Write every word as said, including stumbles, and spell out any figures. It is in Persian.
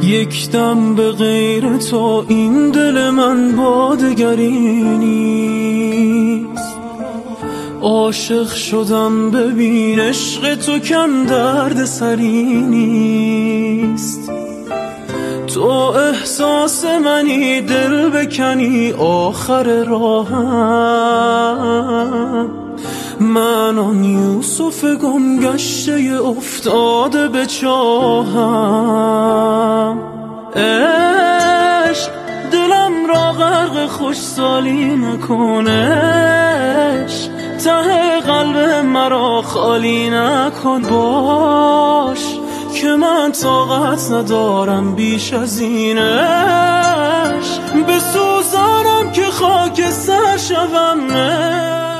یک دم به غیر تو این دل من با دگری نیست. عاشق شدم ببین عشق تو کم درد سری نیست. تو احساس منی دل بکنی آخر راهم، من آن یوسف گم گشته افتاده به چاهم. عشق دلم را غرق خوشسالی نکنش، ته قلب مرا خالی نکن. باش که من طاقت ندارم بیش از اینش، بسوزانم که خاک سر شوم.